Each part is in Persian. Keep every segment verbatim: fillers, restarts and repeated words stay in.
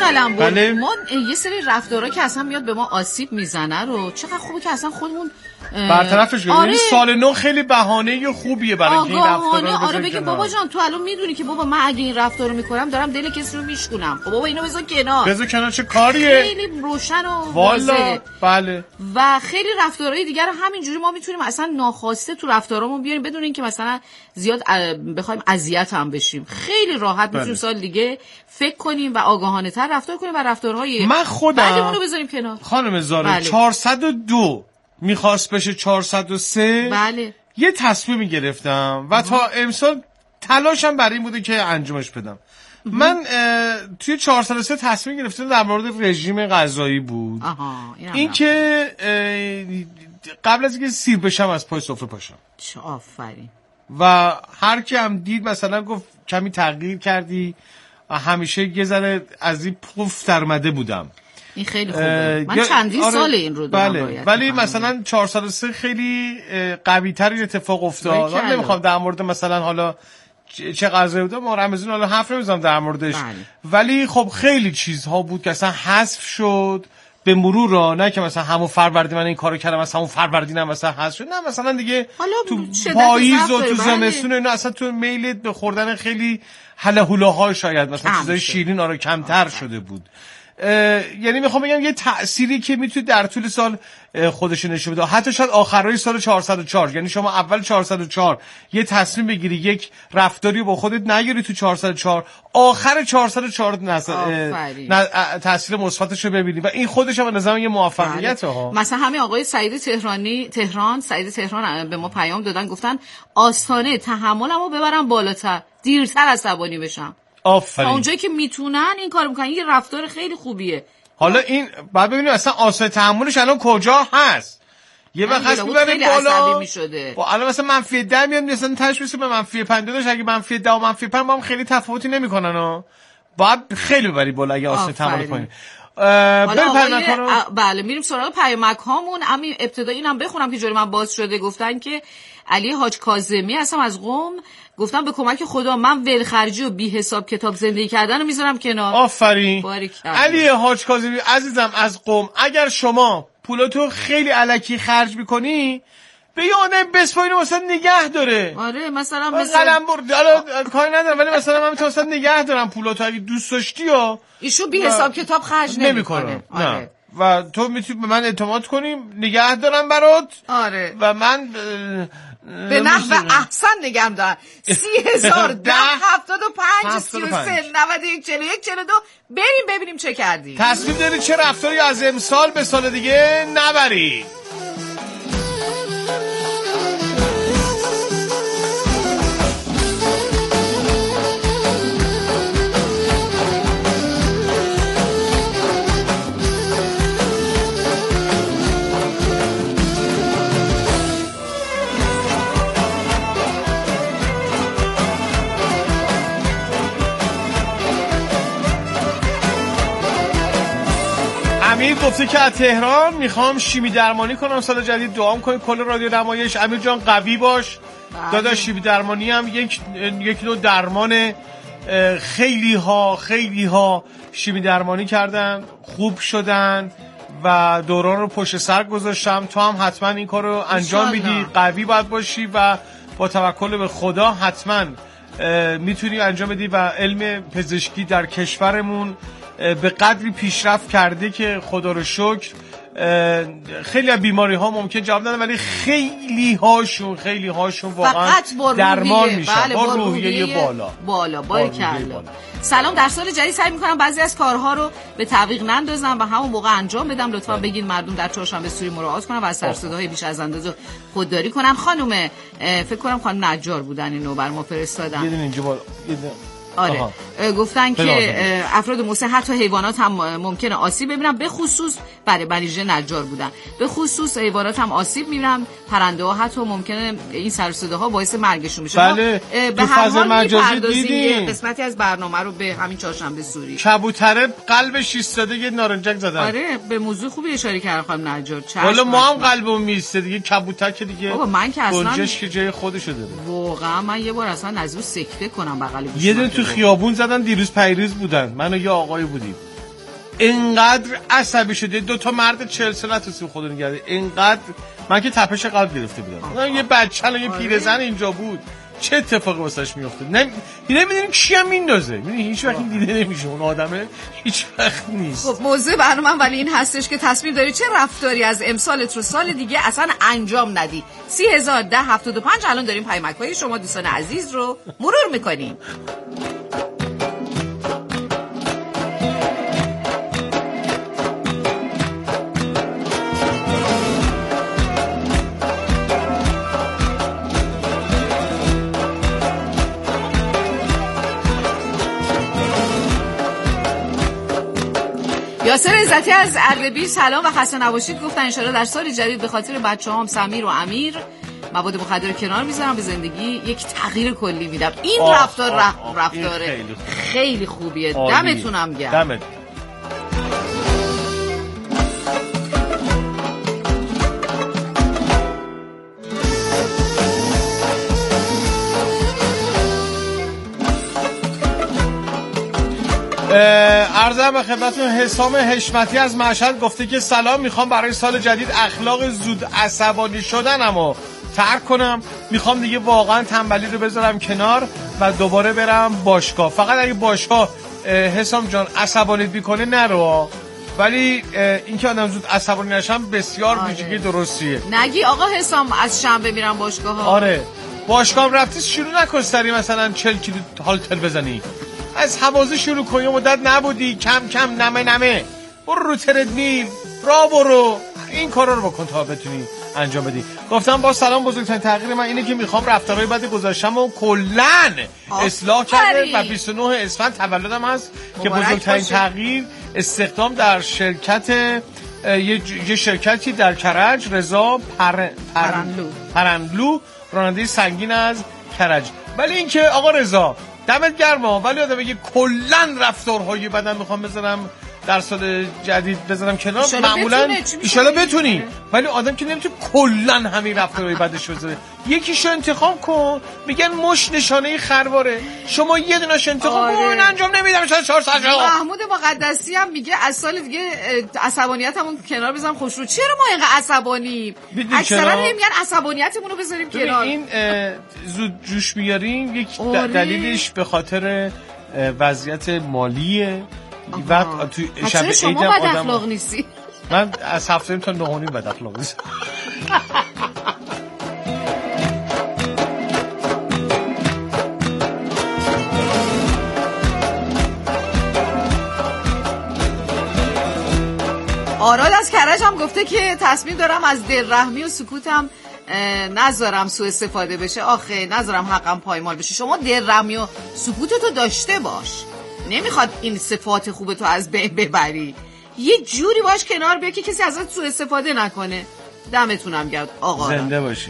قلمبر بله. ما یه سری رفتارا که اصلا میاد به ما آسیب میزنه رو چقدر خوبه که اصلا خودمون برطرفش کنیم. آره. سال نو خیلی بهانه خوبیه برای اینکه این رفتارا رو آره بگیم بابا جان تو الان میدونی که بابا من اگه این رفتار رو میکنم دارم دل کسی رو میشکنم. خب بابا اینو بذار کنار. بذار کنار چه کاریه؟ خیلی روشن و والا بله. و خیلی رفتارهای دیگر رو همینجوری ما میتونیم اصلا ناخواسته تو رفتارامون بیاریم بدون اینکه مثلا زیاد بخوایم اذیت هم بشیم. خیلی راحت میتونیم سال دیگه فکر کنیم و آگاهانه تر رفتار کنیم و رفتارهای من خودم بعدمون رو بذاریم کنار. خانم زاره بله. چهارصد و دو میخواست بشه چهارصد و سه. بله. یه تصمیمی گرفتم و تا امسال تلاشم برای این بوده که انجامش بدم. من توی چهارصد و سه تصمیم گرفتم در مورد رژیم غذایی بود. این که قبل از اینکه سیر بشم از پای سفره پاشم. چه آفرین. و هر کی هم دید مثلا گفت کمی تغییر کردی و همیشه یه ذره از این پف درمده بودم. این خیلی خوبه. من چندین آره سال این رو دارم. بله. ولی مثلا چهارصد و سه خیلی قوی تر این اتفاق افتاد. من نمیخوام در مورد مثلا حالا چه غذایی بوده ما رمضان حالا حرف نمیزنم در موردش. بله. ولی خب خیلی چیزها بود که اصلا حذف شد به مرور را، نه که مثلا همون فروردین من این کارو کردم مثلا همون فروردین هم مثلا حذف شد، نه مثلا دیگه تو پاییز و تو زمستون اینا اصلا تو میل به خوردن خیلی هله هولاها شاید مثلا چیزای شیرین آره کمتر شده بود. یعنی میخوام بگم یه تأثیری که میتونه در طول سال خودش نشون بده، حتی شاید آخرای سال چهارصد و چهار، یعنی شما اول چهارصد و چهار یه تصمیم بگیری یک رفتاری با خودت نگیری تو چهارصد و چهار، آخر چهارصد و چهار تاثیر مثبتش رو ببینی و این خودش هم به نظرم یه موفقیته ها. مثلا همین آقای سعید تهرانی تهران سعید تهران به ما پیام دادن گفتن آستانه تحملمو ببرم بالاتر دیرتر عصبانی بشم. آفرین. اونجایی که میتونن این کارو میکنن، یه رفتار خیلی خوبیه. حالا این بعد ببینیم اصلا آسای تحملش الان کجا هست. یه وقت میبره بالا با الان مثلا منفی ده میاد مثلا تشخیص به منفی پنج داشت، اگه منفی ده و منفی پنج با هم خیلی تفاوتی نمیکنن ها. باید خیلی ببری بالا اگه آسای تحمل کنی. حالا بله میریم سراغ پیامک هامون. همین ابتدا اینم بخونم که جلوی من باز شده. گفتن که علی حاج کاظمی هستم از قم، گفتم به کمک خدا من ولخرجی و بی حساب کتاب زندگی کردن رو میذارم کنار. آفرین. علی حاج کاظمی عزیزم از قم، اگر شما پولاتو خیلی الکی خرج میکنی به یه آدم بسپارین مثلا نگه داره. آره مثلا مثلا قلمبر حالا کاری ندارم ولی مثلا من میتونم مثلا نگه دارم پولاتو اگه دوست داشتی ها. ایشون بی حساب کتاب خرج نمیکنه. آره. و تو میتونی به من اعتماد کنی نگه دارم برات. آره. و من به نحو احسن نگم دارم. سی هزار ده هفتاد و پنج سی و سه نود و یک چهل و یک چهل و دو بریم ببینیم چه کردی. تصمیم داری چه رفتاری از امسال به سال دیگه نبری. امیر گفته که از تهران میخوام شیمی درمانی کنم سال جدید، دعام کنید کل رادیو نمایش. امیر جان قوی باش داداش. شیمی درمانی هم یک یک نوع درمان، خیلی ها خیلی ها شیمی درمانی کردن خوب شدن و دوران رو پشت سر گذاشتم. تو هم حتما این کار رو انجام میدی، قوی باید باشی و با توکل به خدا حتما میتونی انجام بدی و علم پزشکی در کشورمون به قدری پیشرفت کرده که خدا رو شکر خیلی از بیماری ها ممکن جواب ندن ولی خیلی هاشون خیلی هاشون واقعا درمان میشن. بله با روحیه بالا بالا باریکلا. سلام، در سال جدید سعی میکنم بعضی از کارها رو به تعویق نندازم و همون موقع انجام بدم. لطفا بگید مردم در چهارشنبه سوری مراعات کنن و از سر صداهای بیش از اندازه خودداری کنن. خانم فکر کنم خانم نجار بودن اینو بر ما فرستادن. یه دونه اینجا بالا آره آها. گفتن که افراد مسن حتی حیوانات هم ممکنه آسیب ببینن، به خصوص برای بریژه نجار بودن، به خصوص حیوانات هم آسیب میبینن، پرنده ها حتی ممکنه این سر و صداها باعث مرگشون بشه. بله. به هر حال میپردازیم قسمتی از برنامه رو به همین چهارشنبه سوری. کبوتره قلبش ایستاده یه نارنجک زدن. آره به موضوع خوبی اشاره کردن خانم نجار. والا ما هم قلبمون میسته دیگه، کبوتر که دیگه بابا من که اصلا گنجش که جای خودشو داره. واقعا من یه بار اصلا نزدیک سکته کنم بغل گوش. یه دونه تو خیابون زدن دیروز پیروز بودن، من و یه آقای بودیم. اینقدر عصبی شده، دو تا مرد چهل ساله نتونستیم خودو نگرده. اینقدر من که تپش قلب گرفته بودم. یه بچه و یه پیرزن اینجا بود، چه اتفاقی واسش میفته؟ نمی نمیدونیم کی هم میندازه. میدونی هیچ وقت این دیده نمیشه، اون آدمه هیچ وقت نیست. خب موضوع برنامه ولی این هستش که تصمیم داری چه رفتاری از امسالت رو سال دیگه اصلا انجام ندی. سی هزار ده هفتاد و پنج الان داریم پیامک‌های شما دوستان عزیز رو مرور میکنیم. یاسر عزتی از اردبیل سلام و خسته نباشید. گفتن ان شاءالله در سال جدید به خاطر بچه‌هام سمیر و امیر مواد مخدر کنار میذارم، به زندگی یک تغییر کلی میدم. این آه رفتار آه آه رفتار خیلی, خیلی خوبیه. دمتونم گرم. دمت. عرضم به خدمتتون حسام حشمتی از مشهد گفته که سلام، میخوام برای سال جدید اخلاق زود عصبانی شدنمو ترک کنم. میخوام دیگه واقعا تنبلی رو بذارم کنار و دوباره برم باشگاه. فقط اگه باشگاه حسام جان عصبانیت میکنه نرو، ولی اینکه آدم زود عصبانی نشم بسیار ویژگی درستیه. نگی آقا حسام از شنبه میرم باشگاه ها. آره باشگاه رفتی شروع نکستری مثلا چهل کیلو هالتر بزنی، از حوازه شروع کنی، مدت نبودی، کم کم نمه نمه برو رو تردمیل را برو، این کارا رو بکن تا بتونی انجام بدی. گفتم با سلام، بزرگترین تغییر من اینه که میخوام رفتارهای بد گذاشتم و کلن اصلاح کرده و بیست و نه اسفند تولدم هست که بزرگترین تغییر استخدام در شرکت یه, یه شرکتی در کرج، رضا پر... پرندلو پرندلو راننده سنگین از کرج. ولی اینکه آقا رضا دمت گرما، ولی آدم بگه کلن رفتارهای بدن میخوام بذارم در سال جدید بذارم کنار، معمولا ایشالا بتونی، ولی آدم که نمیتونه کلن همین رفتارهای بدش بذاره. یکیشو انتخاب کن. میگن مش نشانه خرواره، شما یه دونه‌اش انتخاب کن. آره. انجام نمیدم چهار سال محمود مقدسی هم میگه از سال دیگه عصبانیتمون کنار بذارم خوش رو. چرا ما اینقدر عصبانیم؟ اکثرا میگن عصبانیتمون رو بذاریم کنار. این زود جوش بیاریم یک آره. دلیلش به خاطر وضعیت مالیه. وقت تو شب عید شما بد اخلاق نیستی. من از هفته تا نهونیم بد اخلاق نیستم. آراد از کرج هم گفته که تصمیم دارم از دلرحمی و سکوتم نذارم سوء استفاده بشه. آخه نذارم حقم پایمال بشه. شما دلرحمی و سکوتتو داشته باش، نمیخواد این صفات خوب تو از بین ببری. یه جوری باش کنار بیا که کسی ازت سوء استفاده نکنه. دمتونم گرد آقا. زنده باشی.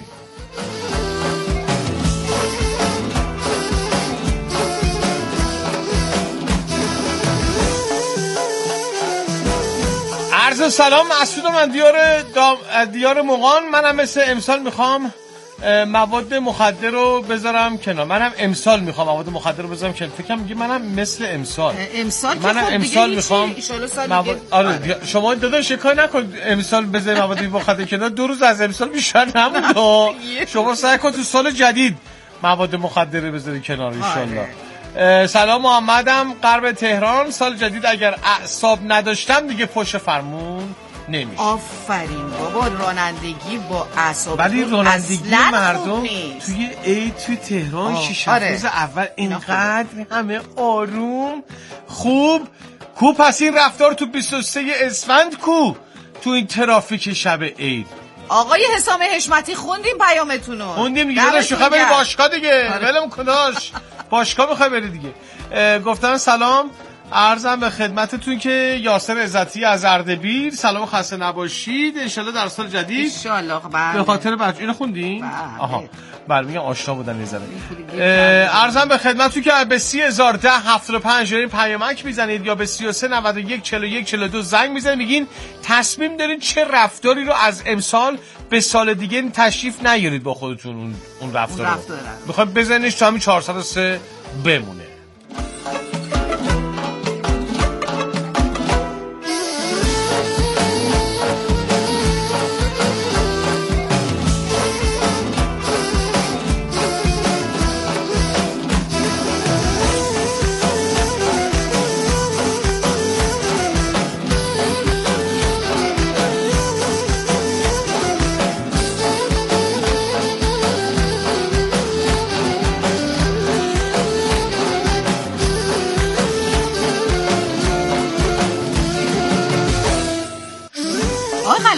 عرض سلام، مسعودم از دیار دام... دیار مغان. منم مثل امسال میخوام مواد مخدر رو بذارم کنار. منم امسال میخوام مواد مخدر رو بذارم کنار. فکرم میگه منم مثل امسال امسال منم که امسال میخوام مواد... آره شما داداش کار نکن امسال بذاری مواد مخدر کنار، دو روز از امسال بیشتر نمونده. شما سعی کن تو سال جدید مواد مخدر رو بذاری کنار ان شاءالله. سلام، محمدم غرب تهران. سال جدید اگر اعصاب نداشتم دیگه پشت فرمون نمیشه. آفرین بابا، رانندگی با اعصاب، ولی رانندگی مردم توی عید توی تهران شش آره. روز اول اینقدر همه آروم خوب کو. پس این رفتار تو بیست و سه اسفند کو تو این ترافیک شب عید. آقای حسام حشمتی خوندیم پیامتون رو. خوندیم دیگه. داشت میخوای بری باشگاه دیگه. ولم کناش باشگاه میخوای بری دیگه. گفتم سلام عرضم به خدمتتون که یاسر عزتی از اردبیل. سلام خسته نباشید. انشالله در سال جدید انشالله. به خاطر بچه اینو خوندین؟ آها بله میگم آشنا بودن میذاره. عرضم به خدمتتون که به سی هزار ده هفتاد و پنج دارین پیامک میزنید یا به سی و سه نود و یک چهل و یک چهل و دو زنگ میزنید، میگین تصمیم دارین چه رفتاری رو از امسال به سال دیگه تشریف نیارید با خودتون. اون اون رفتار رو میخواید بزنیش تا همین چهارصد و سه بمونه.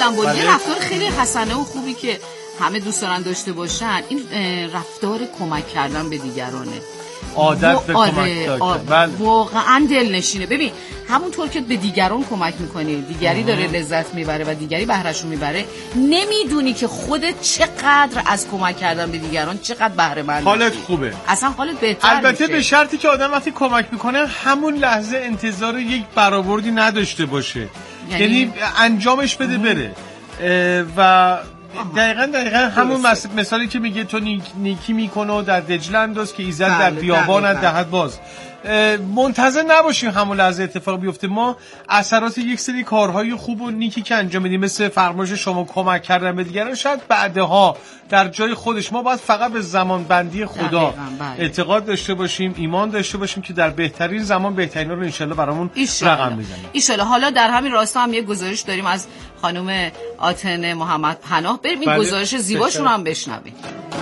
سمبل یه رفتار خیلی حسنه و خوبی که همه دوست دارن داشته باشن این رفتار کمک کردن به دیگرانه، عادت به کمک داشتن. واقعا دلنشینه. ببین همونطور که به دیگران کمک میکنی دیگری داره لذت میبره و دیگری بهره‌شو میبره، نمیدونی که خودت چقدر از کمک کردن به دیگران چقدر بهره مند، حالت خوبه، اصلا حالت بهتر البته میشه. به شرطی که آدم وقتی کمک میکنه همون لحظه انتظار یک برآوردی نداشته باشه، یعنی, یعنی انجامش بده بره و دقیقاً دقیقاً همون مثالی که میگه تو نیک نیکی میکنه و در دجله انداز که ایزد در بیابانت دهد باز. منتظر نباشیم همون لحظه اتفاق بیفته. ما اثرات یک سری کارهای خوب و نیکی که انجام میدیم مثل فرمایش شما کمک کردن به دیگران شاید بعدها در جای خودش ما باید فقط به زمان بندی خدا اعتقاد داشته باشیم، ایمان داشته باشیم که در بهترین زمان بهترین رو انشالله برامون رقم میزنیم انشالله. حالا در همین راستا هم یه گزارش داریم از خانم آتن محمد پناه، بریم این گزارش زیباشون رو هم بشنویم.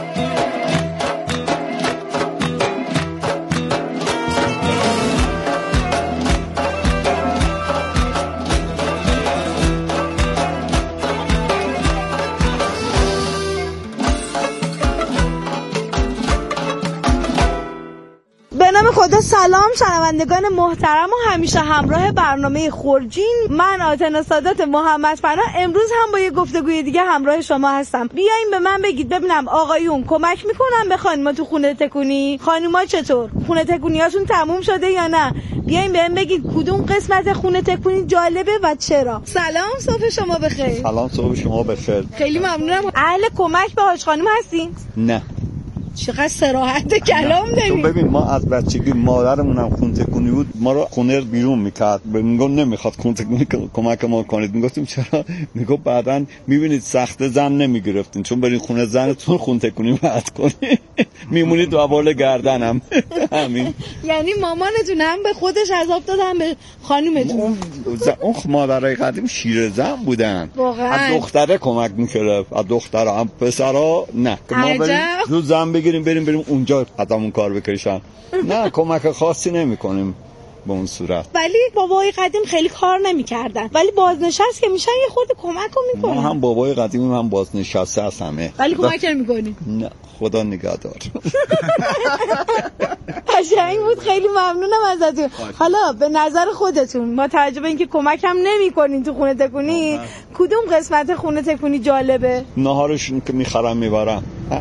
به نام خدا. سلام شنوندگان محترم و همیشه همراه برنامه خورجین، من آتنا سادات محمد فنا امروز هم با یه گفتگوی دیگه همراه شما هستم. بیاین به من بگید ببینم آقایون کمک میکنن به خانوما تو خونه تکونی؟ خانوما چطور؟ خونه تکونیاتون تموم شده یا نه؟ بیاین بهم بگید کدوم قسمت خونه تکونی جالبه و چرا. سلام، صبح شما بخیر. سلام، صبح شما بخیر. خیلی ممنونم. اهل کمک به حاج خانم هستین؟ نه. چقدر صراحت کلام داریم. تو ببین ما از بچگی مادرمون هم خون تکونی بود، ما رو خونه بیرون میکرد، میگم نمیخواد خون تکونی کمک ما کنید. میگفتیم چرا؟ میگفت بعداً میبینید سخت زن نمیگرفتین چون برین خونه زنتون خون تکونی بعد کنی میمونید دو بال گردنم. همین. یعنی مامانتون هم به خودش عذاب دادن به خانومتون؟ اون اون مادرای قدیم شیر زن بودن، واقعا از دختره کمک میکرد، از دخترها. هم پسرا نه، ما بریم رو زن بگیریم بریم بریم اونجا ازمون کار بکشن. نه کمک خاصی نمی کنیم به اون صورت. ولی بابای قدیم خیلی کار نمی‌کردن، ولی بازنشست که میشن یه خورده کمک رو میکنن. ما هم بابای قدیم هم بازنشسته از همه، ولی کمک نمی‌کنیم. نه خدا نگهدار. قشنگ بود، خیلی ممنونم ازتون. حالا به نظر خودتون با توجه به اینکه کمک هم نمی‌کنین تو خونه تکونی، کدوم قسمت خونه تکونی جالبه؟ ناهارشون که می‌خرم میبرم.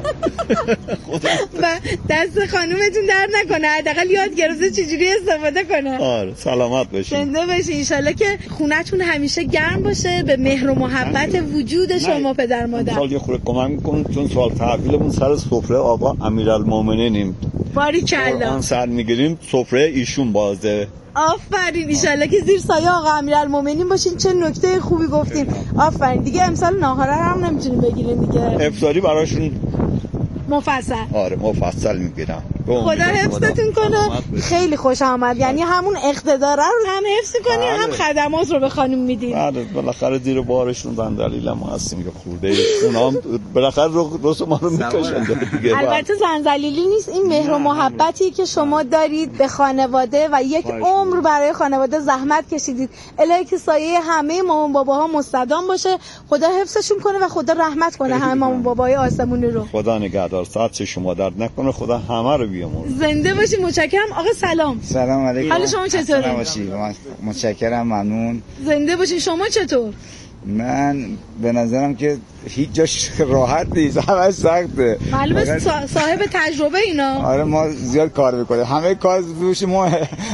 و دست خانومتون درد نکنه، حداقل یاد گرفته چجوری استفاده کنه. آره سلامت باشین. زنده باشین. ان شاءالله که خونه‌تون همیشه گرم باشه به مهر و محبت وجود شما پدر مادر. سال یه خورده کمک می‌کنیم چون سال تحویلمون سر سفره آقا امیرالمومنینیم. باریکلا. آن سر می‌گیریم سفره ایشون بازه. آفرین. ان شاءالله که زیر سایه آقا امیرالمومنین باشین. چه نکته خوبی گفتین. آفرین. دیگه امسال ناهاره هم نمیتونیم بگیرین دیگه. افطاری براشون مفصل. آره مفصل میگیرم. خدا حفظتون کنه. خیلی خوش آمد. یعنی همون اقتدار رو هم حفظ کنی هم خدمات رو به خانم میدین. بله بالاخره زیر بارشون زندلیل ما هستیم که خورده اونا هم بالاخره رس ما رو میکشن دیگه. البته زنجلیلی نیست، این مهر و محبتی که شما دارید به خانواده و یک عمر برای خانواده زحمت کشیدید. الهی که سایه همه مامان باباها مستدام باشه، خدا حفظشون کنه و خدا رحمت کنه همه مامان بابای آسمونی رو. خدا نگهدار. ساعت شما درد نکنه، خدا همه رو بیامرزه. زنده باشی. متشکرم. آقا سلام. سلام علیکم. حال شما چطوره؟ سلام باشی. متشکرم، ممنون. زنده باشی. شما چطور؟ من به نظرم که هیچ جاش راحت نیست، همه سخته. معلومه صاحب تجربه اینا. آره ما زیاد کار میکنیم، همه کار دوش ما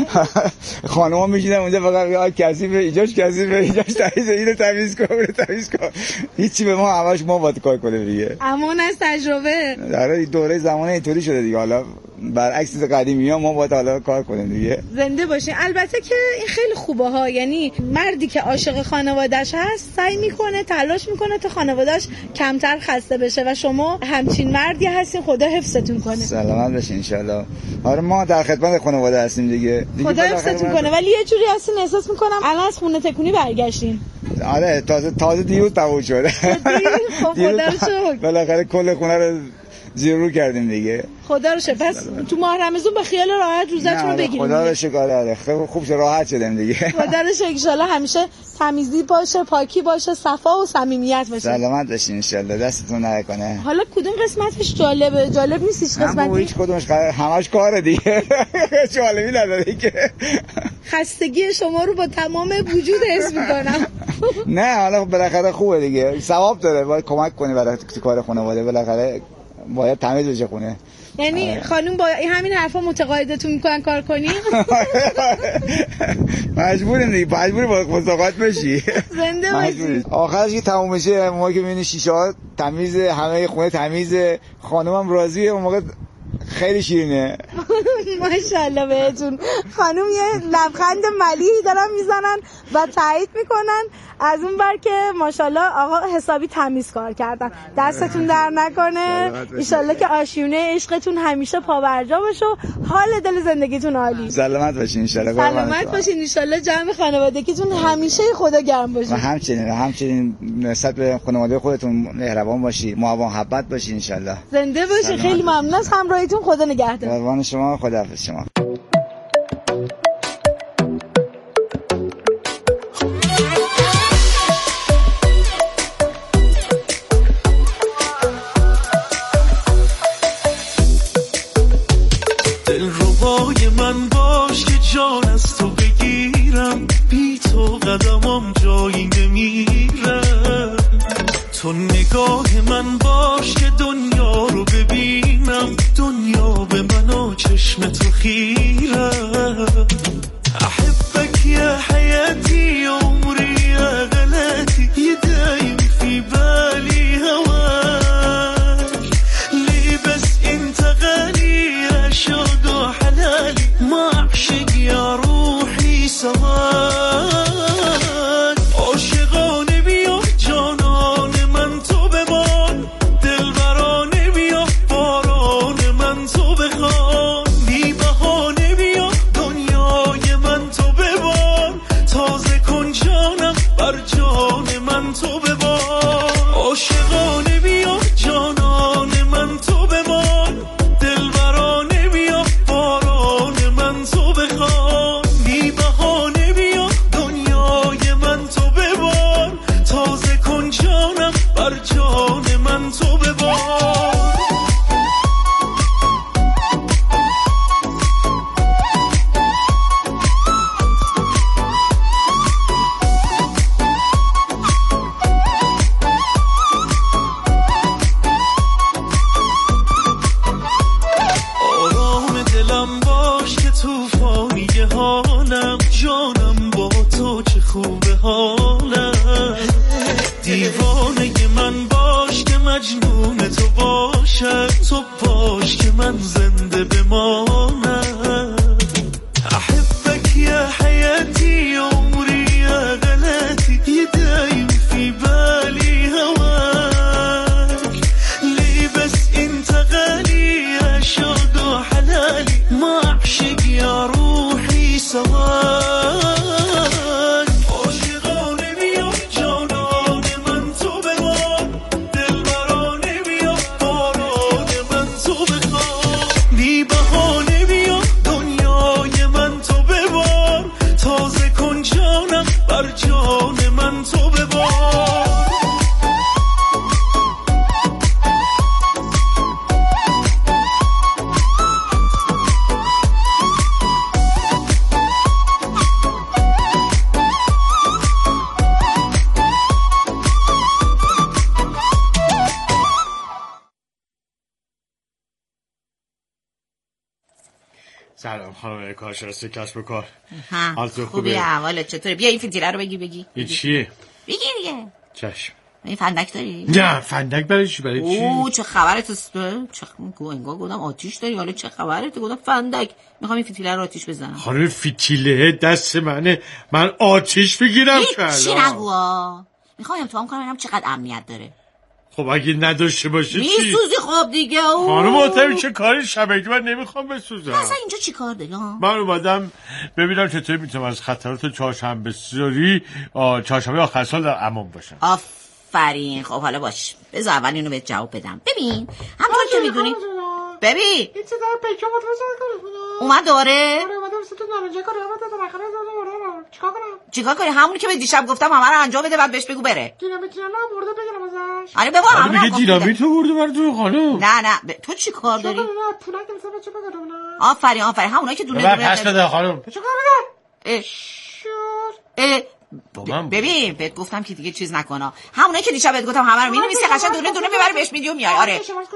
خانم‌ها میشینن اونجا فقط کثیفه، اینجاش کثیفه، اینجاش تمیز، اینو تمیز کن، اونو تمیز کن. هیچی به ما همش ما باید کار کنیم دیگه. امان از تجربه. آره دوره زمانه اینطوری شده دیگه. حالا برعکس قدیمی‌ها ما باید حالا کار کنیم دیگه. زنده باشین. البته که این خیلی خوبه ها، یعنی مردی که عاشق خانواده‌اش هست سعی میکنه تلاش میکنه تا خانواده‌اش کمتر خسته بشه و شما همچین مردی هستین. خدا حفظتون کنه. سلامت باشین ان شاء الله. آره ما در خدمت خانواده هستیم دیگه. خدا حفظتون کنه. ولی یه جوری هستین احساس میکنم الان از خونه تکونی برگشتین. آره تازه تازه دیروز تموم شد. خدا رو شکر. بالاخره کل خونه رو زیر رو کردیم دیگه. خدا رو شکر. پس تو ماه رمضان با خیال راحت روزتون رو بگیریم. خدا رو شکر. آره خوب راحت شدیم دیگه. خدا رو شکر. ان شاءالله همیشه تمیزی باشه، پاکی باشه، صفا و صمیمیت باشه. سلامت باشین ان شاءالله. دستتون نکنه. حالا کدوم قسمتش جالبه؟ جالب نیستش قسمتی؟ هیچ کدومش همش کاره دیگه. جالبی نداره دیگه. خستگی شما رو با تمام وجود حس میکنم. نه حالا بالاخره خوبه دیگه، ثواب داره، باید کمک کنی برای کار خانواده، بالاخره باید تمیز بشه خونه. یعنی خانم با همین حرفا متقاعدتون میکنن کار کنی؟ مجبوریم دیگه، مجبوری با متقاعد بشی. زنده باشی. آخرش که تموم میشه ما که میبینی شیشه ها تمیزه، همه خونه تمیزه، خانمم راضیه، اون موقع خیلی شیرینه. ماشاءالله بهتون. خانم یه لبخند ملیحی دارن میزنن و تایید میکنن. از اون بر که ماشاءالله آقا حسابی تمیز کار کردن. دستتون در نکنه. ان شاءالله که آشیونه عشقتون همیشه پابرجا باشه و حال دل زندگیتون عالی. سلامت باشین ان شاءالله. سلامت باشین ان شاءالله. جمع خانوادگیتون همیشه خدا گرم باشه. و همچنین همچنین نسبت به خانواده خودتون مهربان باشی، محبت باشین ان شاءالله. زنده باشین. خیلی ممنون از همراهیتون. خدا نگهدار. قربان شما. خداحافظ شما. دلربای من باش که جان از تو بگیرم، بی تو قدمم جایی نمیره. تو نگاه من باش که دنیا رو ببینم، دنیا به من و چشم تو خیره. احبك يا حياتي عمري يا غلاتي، يدايم في بالي هواك. ليه بس انت غالي يا شوق وحلالي، ما اعشق يا روحي سواك. عاشقانه بیا جانان من تو بمان، دلبرانه بیا باران من تو بخوان. بی بهانه بیا دنیای من تو ببار، تازه کن جانم بر جان من تو ببار. عاشقانه بیا جانان من تو بمان، دلبرانه بیا باران من تو بخوان. بی بهانه بیا دنیای من تو ببار، تازه کن جانم بر جان من تو ببار. آرام دلم باش که توفانی حالم، جانم با تو چه خوبه حالم. دیوانه من باش که مجنون تو باشم، تو باش که من زنده بمانم. احبك يا حياتي عمري يا غلاتي، يدايم في بالي هواك. ليه بس انت غالي يا شوق وحلالي، ما اعشق يا روحي سواك. عاشقانه بیا جانان من تو بمان، دلبرانه بیا باران من تو بخوان. بی بهانه بیا دنیای من تو ببار، تازه کن جانم بر جان من تو ببار. سلام خانم کارشناس کسب و کار. ها خوبی؟ احوالت چطوره؟ بیا این فیتیله رو بگی بگی این چیه؟ بگی دیگه. چشم. این فندک داری؟ نه فندک برای چی؟ برای چی؟ اوه چه خبرت؟ چه انگار گفتم آتیش داری، حالا چه خبرت؟ گفتم فندک. میخوام این فیتیله رو آتیش بزنم. خانم فیتیله دست منه، من آتیش بگیرم که چی نگو. میخوام امتحان کنم ببینم چقدر امنیت داره. خب اگه نداشته باشه چی؟ میسوزی. خب دیگه. خانم محترم چه کاری شبکه من نمیخوام بسوزم. اصلا اینجا چی کار داری؟ من اومدم ببینم چطوری میتونم از خطرات چهارشنبه سوری چهارشنبه آخر سال در امان باشم. آفرین. خب حالا باش، بذار اول اینو بهت جواب بدم. ببین همونطور که میدونی، ببین این چه داره پیکا بود رو اومد داره آره اومدم ستون نارنجه کاری اومد داره آخر داره چیکار کنم چیکار کنی؟ همونی که به دیشب گفتم همه رو انجام بده، بعد بهش بگو بره. دینامیت نه برده بگیرم ازش. آره بابا همون میگه دینامیت رو برده برای تو خانم. نه نه ب... تو چی کار داری؟ نه پولک مثلا چه بگم نه. آفرین آفرین همونایی که دونه دونه دونه پس بده خانم. چیکار میکنی؟ اه اه ببین بهت گفتم که دیگه چیز نکنه. همونایی که دیشب بهت گفتم همه رو می‌نویسی قشنگ دونه دونه میبری بهش میدی و میای. آره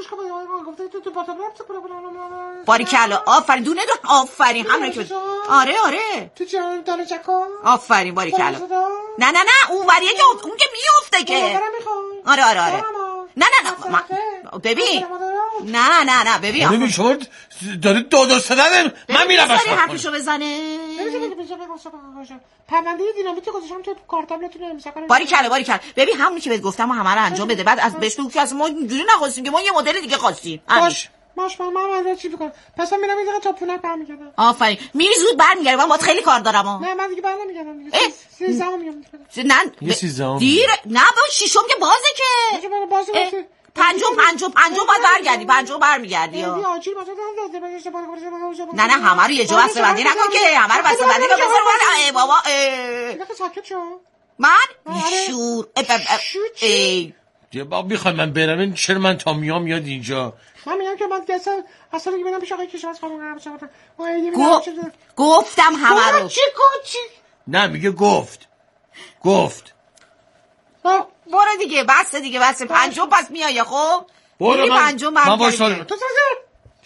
باریکلا آفرین دونه دونه آفرین همونایی که آره آره تو جان دانه چکو آفرین باریکلا. نه نه نه اون وریه که اون که میفته که آره آره آره نه نه نه ببین نه نه نه ببین ببین شما داره داد و صدا من میرم بساری حرفشو بزنه. پرونده دینامیت گذاشتم تو کارتابلتون امضا کنم. باریکلا باریکلا ببین همونی که بهت گفتم همه رو انجام بده، بعد از بهش بگو که اصلا ما اینجوری نخواستیم که ما یه مدل دیگه خواستیم. باش باش من من چی میکنم؟ پس من میرم میذارم تا پولک برمیگردم. آفرین میری زود برمیگردی، من باید خیلی کار دارم. نه من دیگه برنمیگردم دیگه. سیزدهم میگم. نه سیزدهم دیر نه با ششم که بازه که چه برای بازه باشه. پنجم پنجم پنجم باید برگردی، پنجم برمیگردی. نه نه همه رو یه جا بسته بندی نکن که همه رو بسته بندی کن. بذار من ای بابا من شور ای یه بابا میخوای من برم این چرا من تا میام میاد اینجا؟ من میگم که من دسته اصلا دیگه بدم پیش آقای کشاورز خانم قرار بشه. گفتم همه رو چی چی نه میگه گفت گفت برو دیگه بس دیگه بس پنجم پس میای. خب برو من پنجم برگردی. تو سازه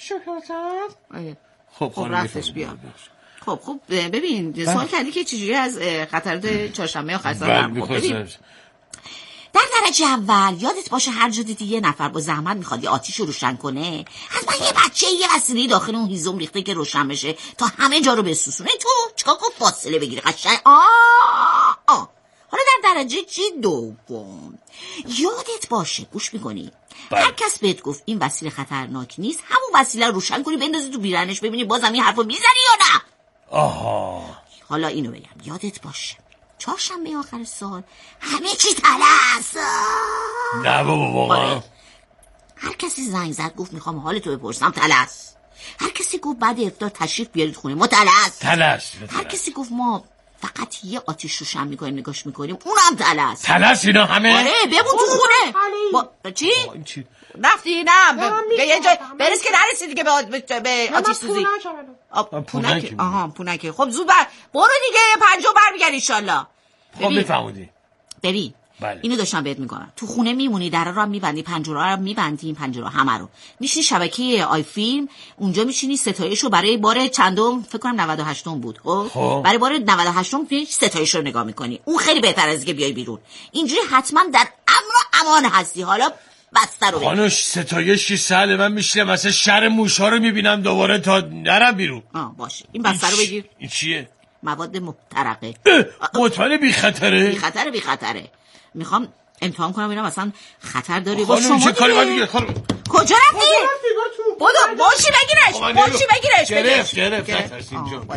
شکرات خب خب رفتش بیا. خب خب ببین سوال کردی که چجوری از خطرات چهارشنبه آخر سال برمی‌خوره. در درجه اول یادت باشه هر جا دیدی یه نفر با زحمت میخواد یه آتیش رو روشن کنه، حتما یه بچه یه وسیله داخل اون هیزم ریخته که روشن بشه تا همه جا رو بسوزونه. تو چیکار کن؟ فاصله بگیری قشنگ. آه آه حالا در درجه چی دوم یادت باشه گوش میکنی هر کس بهت گفت این وسیله خطرناک نیست، همون وسیله رو روشن کنی بندازی تو بیرنش ببینی بازم این حرفو میزنی یا نه. آها حالا اینو بگم یادت باشه چهارشنبه آخر سال همه چی تلس. نه بابا واقعا هر کسی زنگ زد گفت میخوام حالتو بپرسم تلس. هر کسی گفت بعد افطار تشریف بیارید خونه ما تلس. تلس هر کسی گفت ما فقط یه آتیش روشن میکنیم نگاش میکنیم اونم تلس. تلس اینا همه آره بمون تو خونه. با... چی؟ رفتی؟ نه به یه جای برس که نرسی دیگه به, به آتیش سوزی. پونک آها پونک. خب زود بر برو دیگه پنجم برمیگردی انشالله. خب میفهمودی ببین بله. اینو داشتم بهت میگم تو خونه میمونی درا رو هم میبندی پنجره رو میبندی پنجره همه رو میشینی شبکه آی فیلم اونجا میشینی ستایش رو برای بار چندم فکر کنم نود و هشتم بود. خب برای بار نود و هشتم ستایش رو نگاه میکنی. اون خیلی بهتر از اینکه بیای بیرون. اینجوری حتما در امن و امان هستی. حالا بسته رو خانوش ستایشی سهله من میشینم مثلا شر موشا رو میبینم دوباره تا نرم بیرون. آه باشه این بسته رو بگیر. این چیه؟ مواد محترقه. مطمئن بی خطره؟ بی خطره بی خطره. میخوام امتحان کنم ببینم مثلا خطر داره با شما دیگه. کاری دیگه خانم کجا رفتی؟ بودو باشی بگیرش باشی بگیرش گرفت گرفت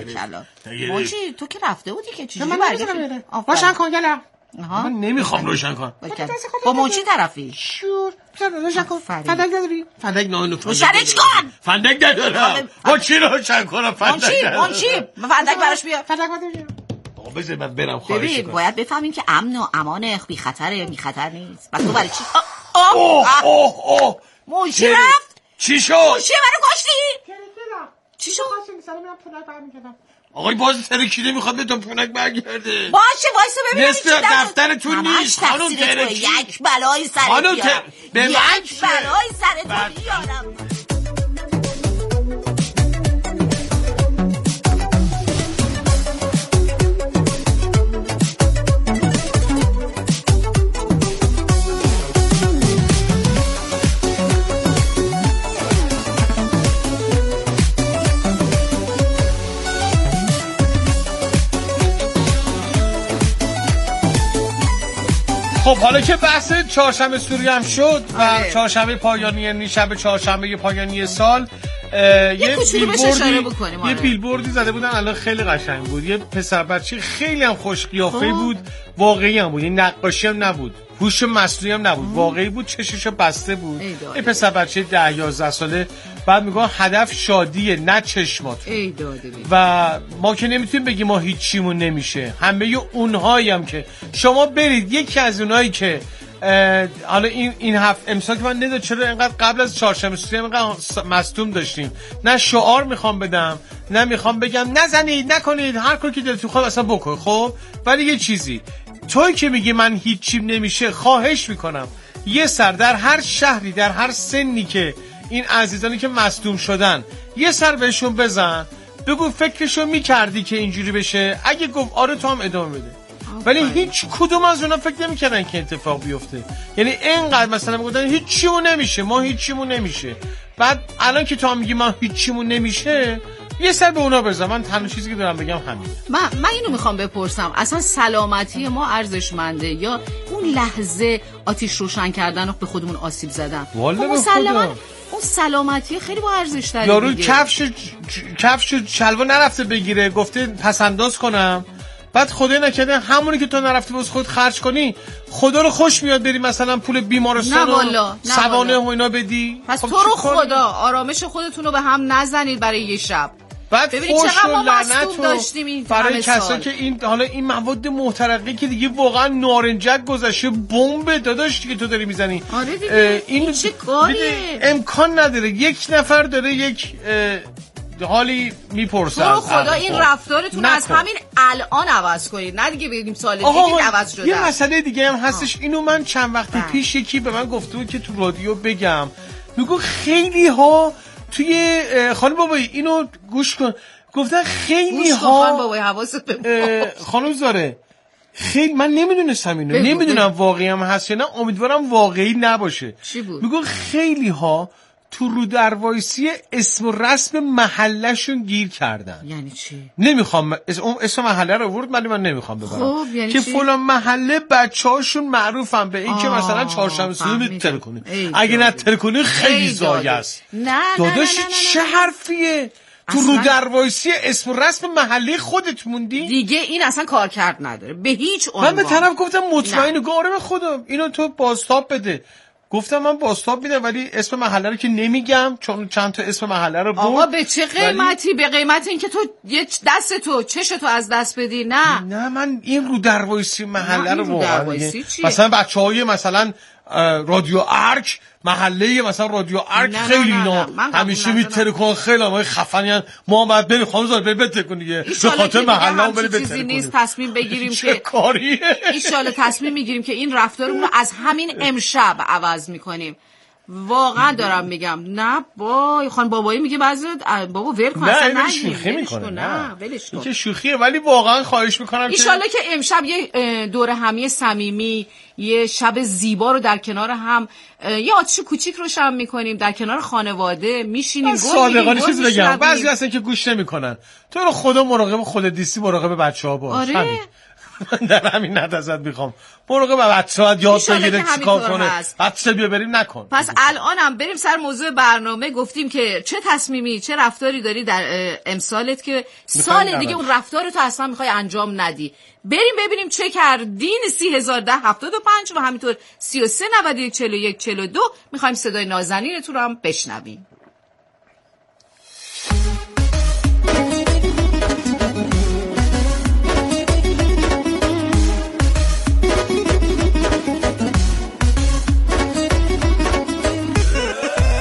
باشی تو که رفته بودی که چیزی من نمیتونم روشن کن گلم. من نمیخوام روشن کن. با موچی طرفی شور روشن کن. فندک نداری؟ فندک نه روشنش کن. فندک ندارم. با چی روشن کنم فندک ندارم. موچی فندک براش بیا. فندک نداری؟ بذار من برم خواهش ببین باید بفهمیم که امن و امان بی خطره بی خطر نیست. بس تو برای چی؟ اوه اوه اوه موچی رفت؟ چی شد؟ موچی منو کشتی؟ چی شد؟ مثلا میرم پونک برمیگردم. آقای باز ترکیده میخواد به تو پونک برگرده. باشه وایسا ببینم نصف دفترتون نیست خانم ترکی. یک بلای سرت بیارم. یک بلای سرت بیارم. خب حالا که بحث چهارشنبه سوری هم شد و چهارشنبه پایانی یعنی شب چهارشنبه پایانی سال یه بیلبوردی یه بیلبوردی زده بودن الان خیلی قشنگ بود. یه پسر بچه خیلی هم خوش قیافه بود، واقعی هم بود، یه نقاشی هم نبود، گوش مصنوعی هم نبود، واقعی بود، چششو بسته بود. این پسر بچه ده یازده ساله. بعد میگه هدف شادیه نه چشمات. ای داده بی. و ما که نمیتونیم بگیم ما هیچیمون نمیشه. همه اونهایی هم که شما برید یکی از اونایی که حالا این این هفت امسال که من نمیدونم چرا اینقدر قبل از چهارشنبه سوری اینقدر مصدوم داشتیم، نه شعار میخوام بدم نه میخوام بگم نزنید نکنید، هر کاری که دلتون خواهد اصلا بکن. خب ولی یه چیزی، توی که میگی من هیچیم نمیشه، خواهش میکنم یه سر در هر شهری در هر سنی که این عزیزانی که مصدوم شدن یه سر بهشون بزن، بگو فکرشو میکردی که اینجوری بشه، اگه گفت آره تو هم ادامه بده. ولی هیچ کدوم از اونا فکر نمی‌کردن که اتفاق بیفته. یعنی اینقدر مثلا میگفتن هیچیمون نمیشه، ما هیچیمون نمیشه. بعد الان که تو هم میگی ما هیچیمون نمیشه، یه سر به اونا بزن. من تنها چیزی که دارم بگم همین. من من اینو میخوام بپرسم، اصلا سلامتی ما ارزشمنده یا اون لحظه آتیش روشن کردن و به خودمون آسیب زدن؟ والله به خدا اون سلامتی خیلی با ارزش داره. یارو کفش کفش شلوار نرفته بگیره، گفته پس انداز کنم، بعد خدای نکرده همونی که تو نرفتی واسه خود خرج کنی، خدا رو خوش میاد بری مثلا پول بیمارستان و سوانح و اینا بدی. پس خب تو رو خدا آرامش خودتون رو به هم نزنید برای یه شب. بعد ببینید چقدر ما مصدوم داشتیم این برای کسایی که این حالا این مواد محترقه که دیگه واقعا نارنجک گذشته، بمب داداش که تو داری میزنی. آره دیگه این, این چه کاریه؟ امکان نداره یک نفر داره یک حالی میپرسه. تو خدا این رفتارتون از همین الان عوض کنید، نه دیگه بگیم سال دیگه عوض شده. یه مسئله دیگه هم هستش، اینو من چند وقتی پیش یکی به من گفته بود که تو رادیو بگم، میگو خیلی ها توی خانم بابایی اینو گوش کن، گفتن خیلی ها خانم بابایی حواست به خانم زاره خیلی من نمیدونستم اینو، نمیدونم واقعی هم هست یا نه، امیدوارم واقعی نباشه. چی بود؟ میگو خیلی ها تو رو دروایسی اسم و رسم محلشون گیر کردن. یعنی چی؟ نمیخوام اسم, اسم محله رو ورد من من نمیخوام ببرم. خب یعنی که چی؟ فلان محله بچه‌هاشون معروفن به این که مثلا چهارشنبه سوری میتر کنی، اگه نتر کنی خیلی زایه است. نه داداش چه حرفیه؟ تو رو دروایسی اسم و رسم محله خودت موندی؟ دیگه این اصلا کار کرد نداره به هیچ عنوان. من به طرف گفتم مطمئن گاره به خودم اینو تو بازتاب بده. گفتم من بازتاب میدم ولی اسم محله رو که نمیگم چون چند تا اسم محله رو بود. آقا به چه قیمتی؟ ولی... به قیمت این که تو یه دست تو چش تو از دست بدی؟ نه نه من این رو دروایسی محله رو واقعا مثلا بچهای مثلا رادیو ارک محله مثلا رادیو ارک خیلی اینا همیشه میترکن خیلی ما خفنین، ما بعد بریم خانم زار بریم بترکون دیگه به خاطر محله اون بریم بترکون. چیزی نیست تصمیم بگیریم که کاریه ان شاءالله تصمیم میگیریم که این رفتارمون رو از همین امشب عوض میکنیم. واقعا دارم میگم نه با خان بابایی میگه بعضی بابا ول کن اصلا شوخی میکنه نه ولش کن که شوخیه، ولی واقعا خواهش میکنم ان شاءالله که امشب یه دوره همی صمیمی، یه شب زیبا رو در کنار هم، یه آتش کوچیک روشن میکنیم در کنار خانواده میشینیم. صادقانه چیز بگم بعضی هستن که گوش نمیکنن، تو رو خدا مراقب خودت دیستی، مراقب بچه‌ها باش. آره. من در همین نت ازت میخوام مراقب بچه‌ها یاد بگیره چیکار کنه، بچه بیا بریم نکن. پس الانم بریم سر موضوع برنامه. گفتیم که چه تصمیمی چه رفتاری داری در امسالت که سال دیگه اون رفتار تو اصلا میخوای انجام ندی. بریم ببینیم چه کردین. سی هزار ده هفتاد و پنج و همینطور سی و سه نود و یک چهل و یک چهل و دو میخوایم صدای نازنینتون رو هم بشنویم.